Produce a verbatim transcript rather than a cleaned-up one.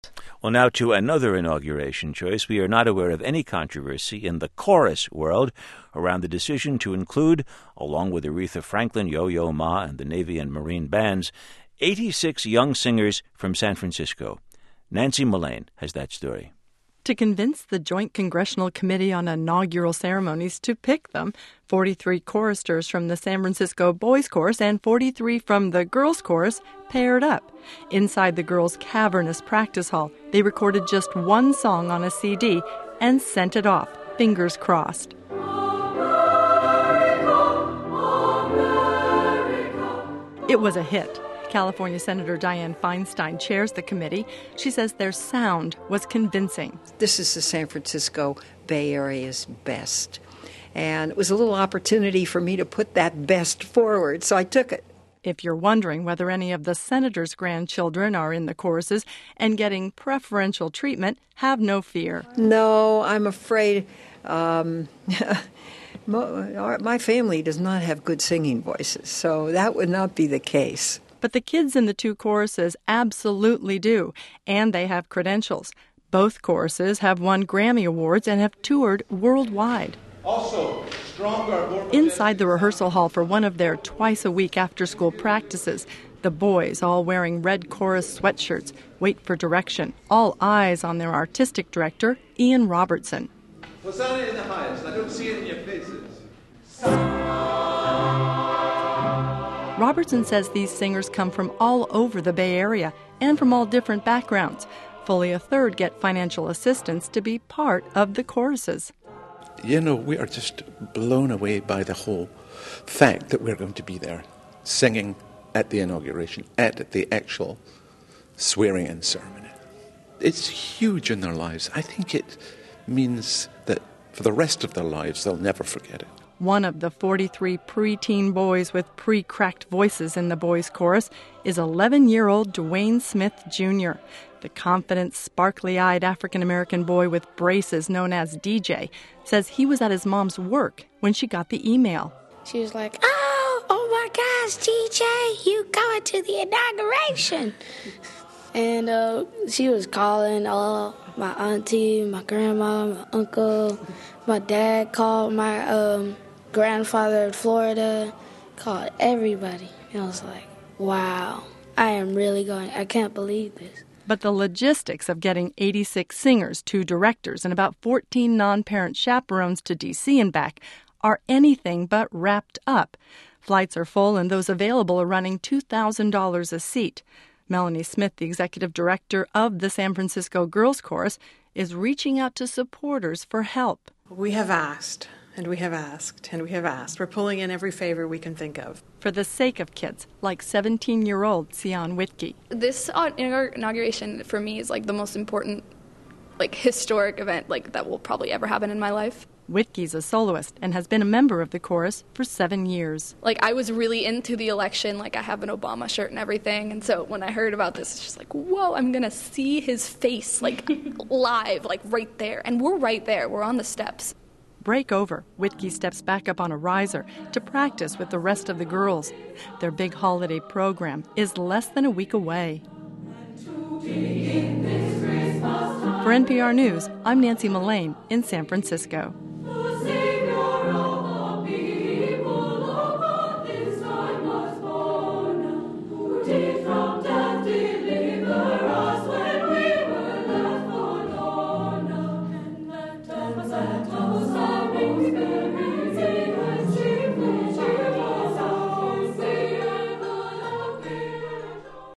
Well, now to another inauguration choice. We are not aware of any controversy in the chorus world around the decision to include, along with Aretha Franklin, Yo-Yo Ma, and the Navy and Marine bands, eighty-six young singers from San Francisco. Nancy Mullane has that story. To convince the Joint Congressional Committee on Inaugural Ceremonies to pick them, forty-three choristers from the San Francisco Boys Chorus and forty-three from the Girls Chorus paired up. Inside the girls' cavernous practice hall, they recorded just one song on a C D and sent it off, fingers crossed. It was a hit. California Senator Dianne Feinstein chairs the committee. She says their sound was convincing. This is the San Francisco Bay Area's best. And it was a little opportunity for me to put that best forward, so I took it. If you're wondering whether any of the senator's grandchildren are in the choruses and getting preferential treatment, have no fear. No, I'm afraid um, my family does not have good singing voices, so that would not be the case. But the kids in the two choruses absolutely do, and they have credentials. Both choruses have won Grammy Awards and have toured worldwide. Also, stronger. Inside the rehearsal hall for one of their twice-a-week after-school practices, the boys, all wearing red chorus sweatshirts, wait for direction, all eyes on their artistic director, Ian Robertson. Hosanna in the highest. I don't see it in your faces. Robertson says these singers come from all over the Bay Area and from all different backgrounds. Fully a third get financial assistance to be part of the choruses. You know, we are just blown away by the whole fact that we're going to be there singing at the inauguration, at the actual swearing-in ceremony. It's huge in their lives. I think it means that for the rest of their lives, they'll never forget it. One of the forty-three preteen boys with pre-cracked voices in the boys' chorus is eleven-year-old Dwayne Smith Junior The confident, sparkly-eyed African-American boy with braces known as D J says he was at his mom's work when she got the email. She was like, oh, oh my gosh, D J, you going to the inauguration. And uh, she was calling uh, my auntie, my grandma, my uncle. My dad called my um, grandfather in Florida, called everybody. And I was like, wow, I am really going, I can't believe this. But the logistics of getting eighty-six singers, two directors, and about fourteen non-parent chaperones to D C and back are anything but wrapped up. Flights are full and those available are running two thousand dollars a seat. Melanie Smith, the executive director of the San Francisco Girls Chorus, is reaching out to supporters for help. We have asked, and we have asked, and we have asked. We're pulling in every favor we can think of. For the sake of kids, like seventeen-year-old Sion Whitkey. This inauguration for me is like the most important, like historic event like that will probably ever happen in my life. Whitkey's a soloist and has been a member of the chorus for seven years. Like, I was really into the election. Like, I have an Obama shirt and everything. And so when I heard about this, it's just like, whoa, I'm going to see his face, like, live, like, right there. And we're right there. We're on the steps. Break over. Whitkey steps back up on a riser to practice with the rest of the girls. Their big holiday program is less than a week away. For N P R News, I'm Nancy Mullane in San Francisco.